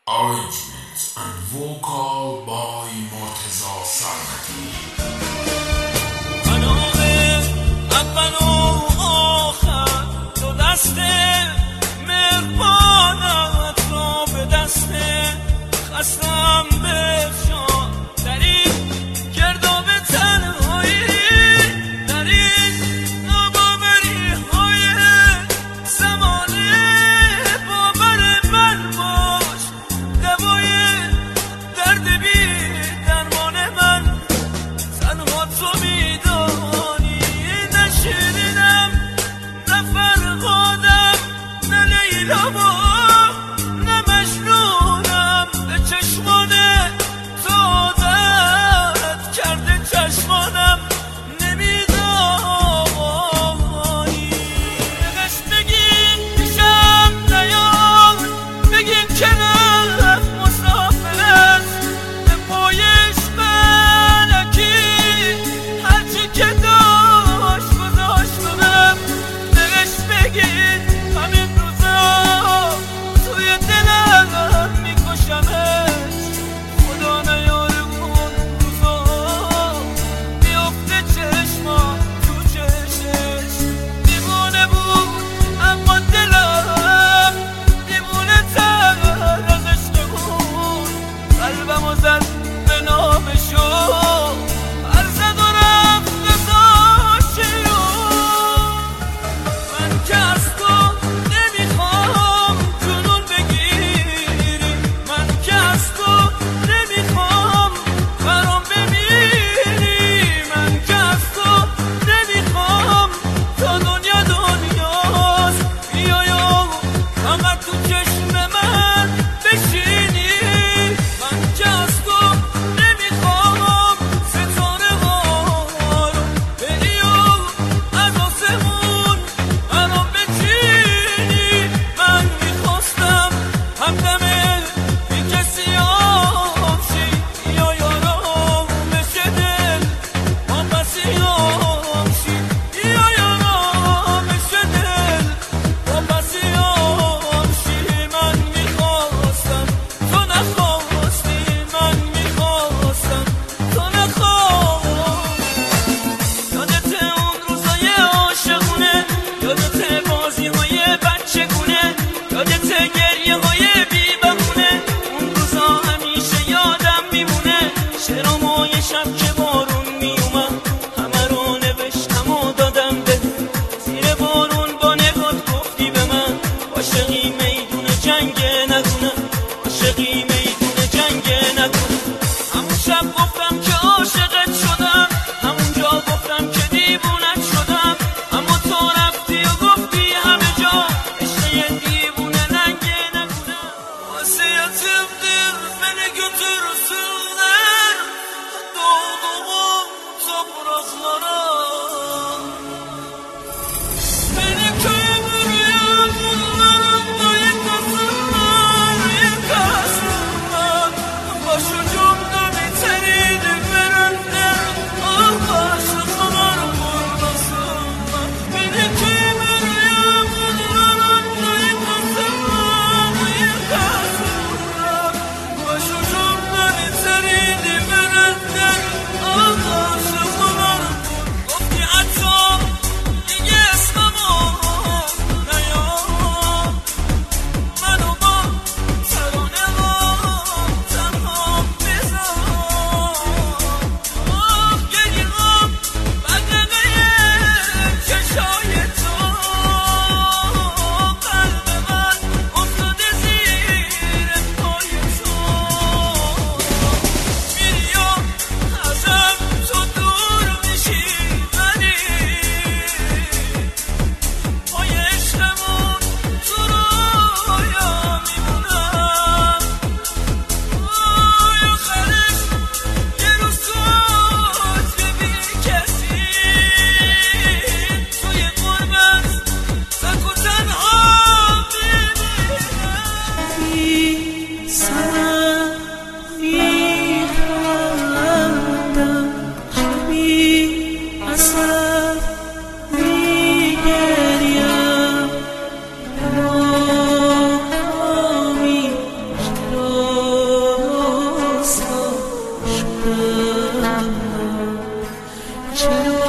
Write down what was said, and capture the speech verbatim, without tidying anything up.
Arrangements and vocal by Murtaza Sarmati. منابع اول و آخر دو دست مهربانت را به دست خستم بفشان در این گرداب تنهایی، در این ناباوری های زمانه. باور من باش دوای درد بی درمان من، تنها تو میدانی. نه شیرینم نه فرهادم نه لیلا و نه مجنونم، به چشمان تو عادت کرده چشمانم نمیدانی. بهش بگین پیشم نیار، بگین که رفت مسافر است به پایش فلکی، هرچی که داشت گذاشت کنم. بهش بگین همین روزا توی دلم میکشمش، خدا نیاره اون روزا بیفته چشما تو چشش. دیوونه بود اما دلم دیوونه تر از عشق بود، قلبمو زد به نامشو، هر زد و رفت گذاشتی رو. من که از تو نمیخوام جنون بگیری، من که از تو نمیخوام برام بمیری، من که از تو نمیخوام تا دنیا دنیاست بیایا فقط تو چشم من بشینی. من که از تو نمیخوام ستاره ها رو بری و از آسمون برام بچینی. من میخواستم همدم بی کسی آمشی، یا یارامش دل واپسی آمشی، یا یارامش دل واپسی آمشی. من میخواستم تو نخواستی، من میخواستم تو نخواستی. یادت اون روزای عاشقونه، یادت بازی های بچه گونه، یادت گریه های بی بهونه. اون روزا همیشه یادم میمونه، شعرامو یه شب که بارون میومد همه رو نوشتم و دادم به زیر بارون. با نگات گفتی به من عاشقی میدون جنگ نکنه، عاشقی میدون جنگ نکنه. همون شب گفتم که عاشقت شدم، همونجا گفتم که دیوونت شدم، اما تو رفتی و گفتی همه جا عشق یه دیوونه ننگه نکنه. واسیتم دل beni götürsünler doğduğum topraklara. Beni kömür yağmurlarında yıkasınlar, yıkasınlar. Başucumda biteriydi verenler, ah başlıklar buradasınlar. Beni kömür yağmurlarında yıkasınlar, yıkasınlar. Başucumda biteriydi verenler, ah başlıklar. Gofti açam دیگه اسممو نیار، منو با ترانه ها تنها بذار. آه گریه هم بدرقه چشای تو، قلب من افتاده زیر پای تو. میری و ازم تو دور میشی، ولی پای عشقمون تو رویا میمونم. آی آخرش یه روز تو بی کسی توی قربت تک و تنها میمیرم. Oh چرا